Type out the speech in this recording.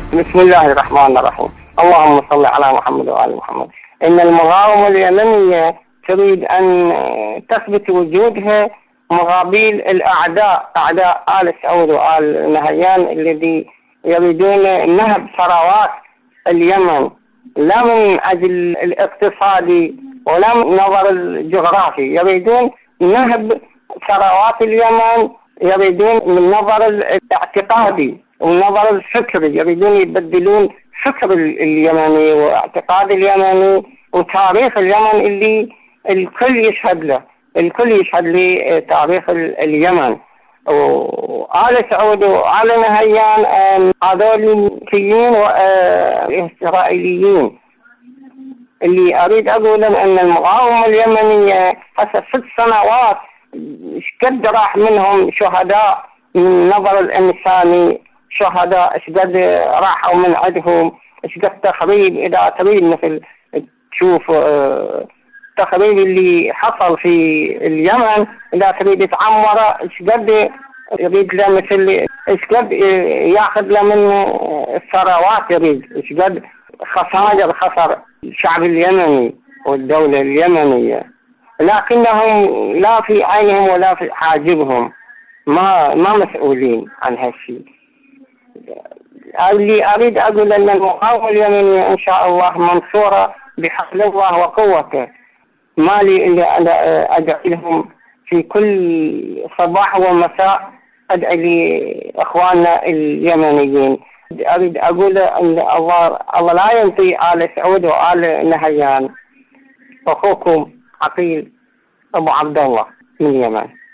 بسم الله الرحمن الرحيم. اللهم صل على محمد وآل محمد. إن المقاومة اليمنية تريد أن تثبت وجودها مقابل الأعداء، أعداء آل سعود وآل نهيان الذي يريدون نهب ثروات اليمن، لا من أجل الاقتصادي ولا من نظر الجغرافي، يريدون نهب ثروات اليمن، يريدون من نظر الاعتقادي والنظر الفكري، يريدون يبدلون فكر اليمني واعتقاد اليمني وتاريخ اليمن اللي الكل يشهد له، الكل يشهد لتاريخ اليمن. وآل سعود وآل نهيان هذول ملكيين وإسرائيليين. اللي أريد أقوله أن المقاومة اليمنية هسه 6 سنوات قد راح منهم شهداء من نظر الإنساني، شهداء اشقد راحوا من عندهم، اشقد تخريب. إذا تريد مثل تشوف التخريب اللي حصل في اليمن، إذا تريد تعمره اشقد يريد له مثل اشقد ياخذ له من الثروات، يريد اشقد خسائر خسر الشعب اليمني والدولة اليمنية، لكنهم لا في عينهم ولا في حاجبهم، ما مسؤولين عن هالشيء. اللي أريد أقول أن المقاومة اليمنية إن شاء الله منصورة بحول الله وقوته. ما لي إلا أن أدعي لهم في كل صباح ومساء، أدعي لإخواننا اليمنيين. أريد أقول أن الله لا ينطي آل سعود وآل نهيان. أخوكم عقيل أبو عبد الله من اليمن.